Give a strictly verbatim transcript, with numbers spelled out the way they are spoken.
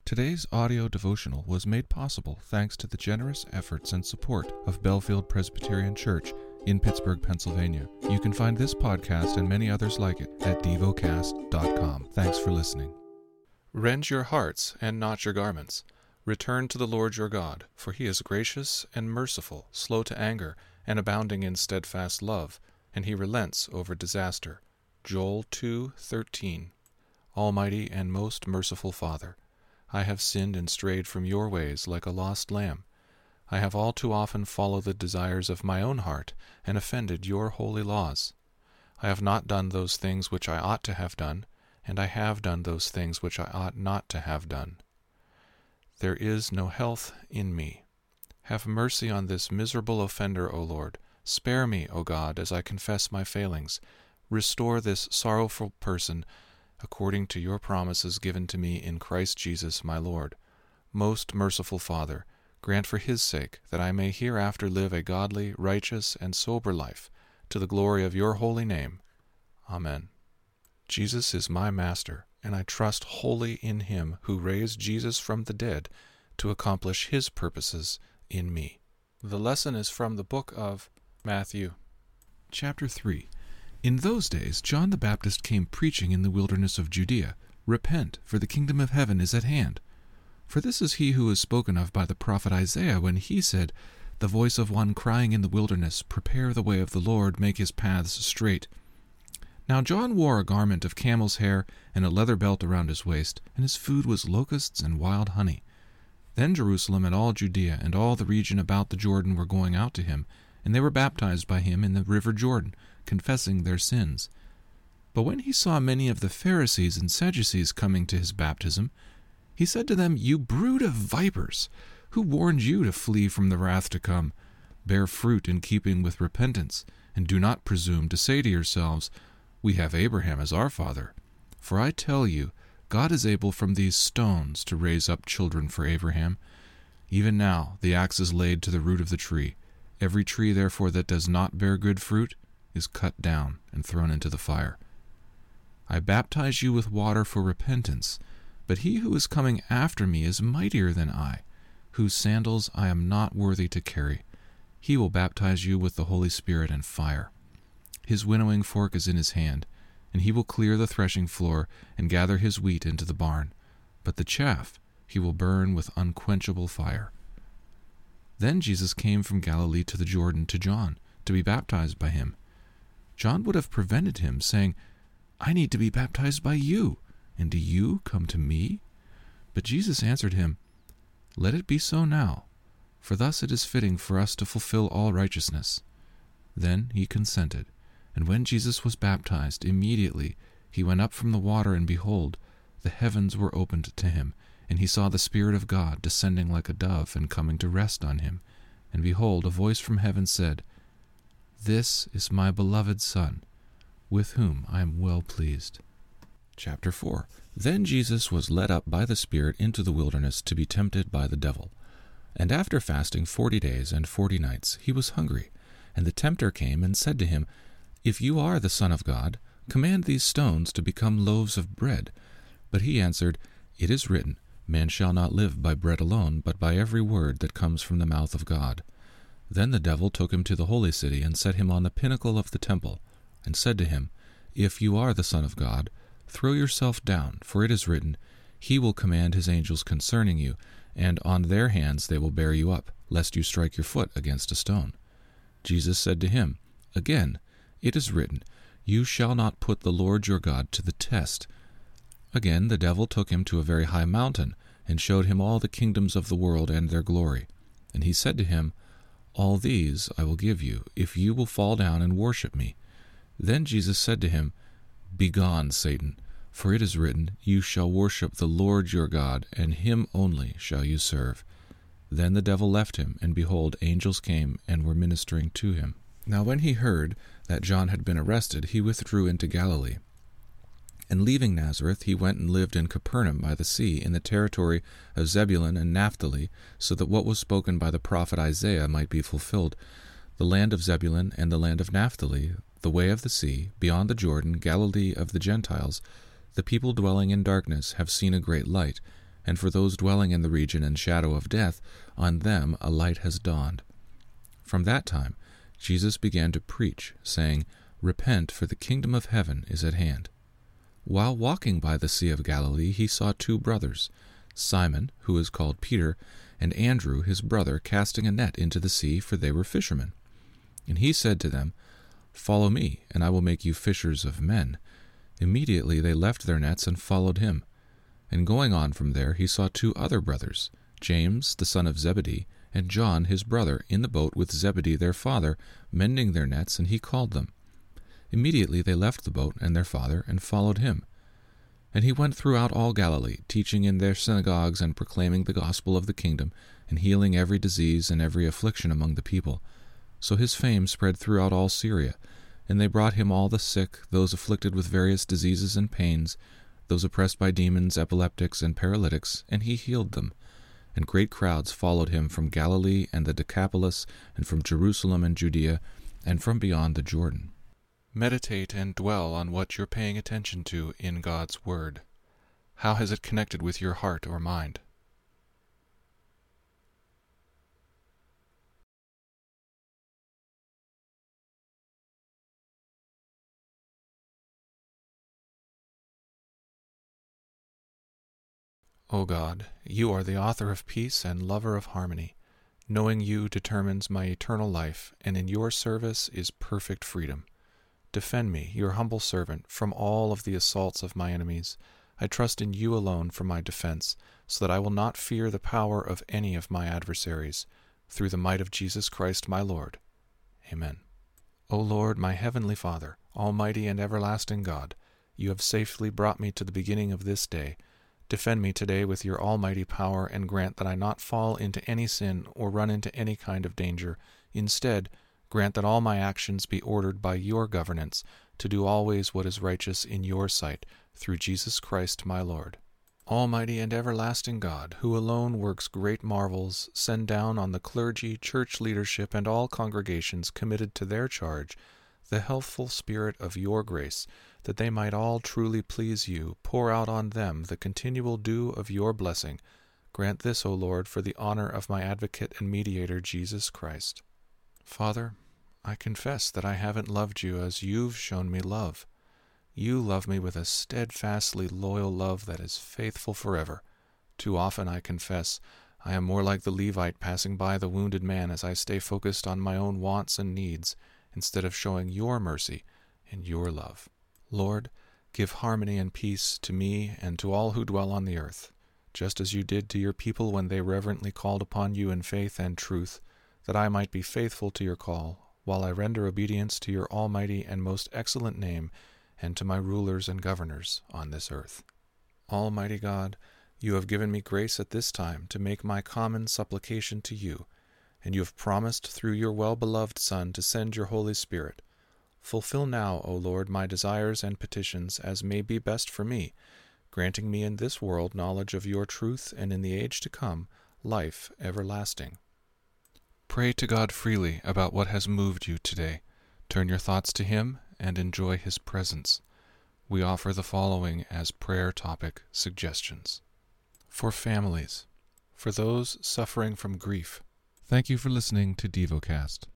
Today's audio devotional was made possible thanks to the generous efforts and support of Belfield Presbyterian Church in Pittsburgh, Pennsylvania. You can find this podcast and many others like it at devocast dot com. Thanks for listening. Rend your hearts and not your garments. Return to the Lord your God, for he is gracious and merciful, slow to anger, and abounding in steadfast love, and he relents over disaster. Joel two thirteen. Almighty and most merciful Father, I have sinned and strayed from your ways like a lost lamb. I have all too often followed the desires of my own heart and offended your holy laws. I have not done those things which I ought to have done, and I have done those things which I ought not to have done. There is no health in me. Have mercy on this miserable offender, O Lord. Spare me, O God, as I confess my failings. Restore this sorrowful person according to your promises given to me in Christ Jesus my Lord. Most merciful Father, grant for his sake that I may hereafter live a godly, righteous, and sober life, to the glory of your holy name. Amen. Jesus is my Master, and I trust wholly in him who raised Jesus from the dead to accomplish his purposes in me. The lesson is from the book of Matthew. Chapter three. In those days John the Baptist came preaching in the wilderness of Judea, Repent, for the kingdom of heaven is at hand. For this is he who is spoken of by the prophet Isaiah, when he said, The voice of one crying in the wilderness, Prepare the way of the Lord, make his paths straight. Now John wore a garment of camel's hair, and a leather belt around his waist, and his food was locusts and wild honey. Then Jerusalem and all Judea and all the region about the Jordan were going out to him, and they were baptized by him in the river Jordan, confessing their sins. But when he saw many of the Pharisees and Sadducees coming to his baptism, he said to them, You brood of vipers, who warned you to flee from the wrath to come? Bear fruit in keeping with repentance, and do not presume to say to yourselves, We have Abraham as our father. For I tell you, God is able from these stones to raise up children for Abraham. Even now the axe is laid to the root of the tree. Every tree, therefore, that does not bear good fruit is cut down and thrown into the fire. I baptize you with water for repentance, but he who is coming after me is mightier than I, whose sandals I am not worthy to carry. He will baptize you with the Holy Spirit and fire. His winnowing fork is in his hand, and he will clear the threshing floor and gather his wheat into the barn, but the chaff he will burn with unquenchable fire. Then Jesus came from Galilee to the Jordan to John, to be baptized by him. John would have prevented him, saying, I need to be baptized by you, and do you come to me? But Jesus answered him, Let it be so now, for thus it is fitting for us to fulfill all righteousness. Then he consented, and when Jesus was baptized, immediately he went up from the water, and behold, the heavens were opened to him, and he saw the Spirit of God descending like a dove and coming to rest on him. And behold, a voice from heaven said, This is my beloved Son, with whom I am well pleased. Chapter four. Then Jesus was led up by the Spirit into the wilderness to be tempted by the devil. And after fasting forty days and forty nights, he was hungry. And the tempter came and said to him, If you are the Son of God, command these stones to become loaves of bread. But he answered, It is written, Man shall not live by bread alone, but by every word that comes from the mouth of God. Then the devil took him to the holy city, and set him on the pinnacle of the temple, and said to him, If you are the Son of God, throw yourself down, for it is written, He will command his angels concerning you, and on their hands they will bear you up, lest you strike your foot against a stone. Jesus said to him, Again, it is written, You shall not put the Lord your God to the test. Again the devil took him to a very high mountain, and showed him all the kingdoms of the world and their glory. And he said to him, All these I will give you, if you will fall down and worship me. Then Jesus said to him, Begone, Satan, for it is written, You shall worship the Lord your God, and him only shall you serve. Then the devil left him, and behold, angels came and were ministering to him. Now when he heard that John had been arrested, he withdrew into Galilee. And leaving Nazareth, he went and lived in Capernaum by the sea, in the territory of Zebulun and Naphtali, so that what was spoken by the prophet Isaiah might be fulfilled. The land of Zebulun and the land of Naphtali, the way of the sea, beyond the Jordan, Galilee of the Gentiles, the people dwelling in darkness have seen a great light, and for those dwelling in the region and shadow of death, on them a light has dawned." From that time Jesus began to preach, saying, "Repent, for the kingdom of heaven is at hand." While walking by the Sea of Galilee, he saw two brothers, Simon, who is called Peter, and Andrew his brother, casting a net into the sea, for they were fishermen. And he said to them, "Follow me, and I will make you fishers of men." Immediately they left their nets and followed him. And going on from there, he saw two other brothers, James the son of Zebedee, and John his brother, in the boat with Zebedee their father, mending their nets, and he called them. Immediately they left the boat and their father, and followed him. And he went throughout all Galilee, teaching in their synagogues, and proclaiming the gospel of the kingdom, and healing every disease and every affliction among the people. So his fame spread throughout all Syria, and they brought him all the sick, those afflicted with various diseases and pains, those oppressed by demons, epileptics, and paralytics, and he healed them. And great crowds followed him from Galilee and the Decapolis, and from Jerusalem and Judea, and from beyond the Jordan. Meditate and dwell on what you're paying attention to in God's Word. How has it connected with your heart or mind? O God, you are the author of peace and lover of harmony. Knowing you determines my eternal life, and in your service is perfect freedom. Defend me, your humble servant, from all of the assaults of my enemies. I trust in you alone for my defense, so that I will not fear the power of any of my adversaries. Through the might of Jesus Christ my Lord. Amen. O Lord, my heavenly Father, almighty and everlasting God, you have safely brought me to the beginning of this day. Defend me today with your almighty power, and grant that I not fall into any sin or run into any kind of danger. Instead, grant that all my actions be ordered by your governance, to do always what is righteous in your sight, through Jesus Christ my Lord. Almighty and everlasting God, who alone works great marvels, send down on the clergy, church leadership, and all congregations committed to their charge the healthful spirit of your grace, that they might all truly please you. Pour out on them the continual dew of your blessing. Grant this, O Lord, for the honor of my advocate and mediator, Jesus Christ. Father, I confess that I haven't loved you as you've shown me love. You love me with a steadfastly loyal love that is faithful forever. Too often, I confess, I am more like the Levite passing by the wounded man as I stay focused on my own wants and needs, instead of showing your mercy and your love. Lord, give harmony and peace to me and to all who dwell on the earth, just as you did to your people when they reverently called upon you in faith and truth, that I might be faithful to your call, while I render obedience to your almighty and most excellent name, and to my rulers and governors on this earth. Almighty God, you have given me grace at this time to make my common supplication to you, and you have promised through your well-beloved Son to send your Holy Spirit. Fulfill now, O Lord, my desires and petitions as may be best for me, granting me in this world knowledge of your truth, and in the age to come, life everlasting. Pray to God freely about what has moved you today. Turn your thoughts to Him and enjoy His presence. We offer the following as prayer topic suggestions. For families, for those suffering from grief. Thank you for listening to DevoCast.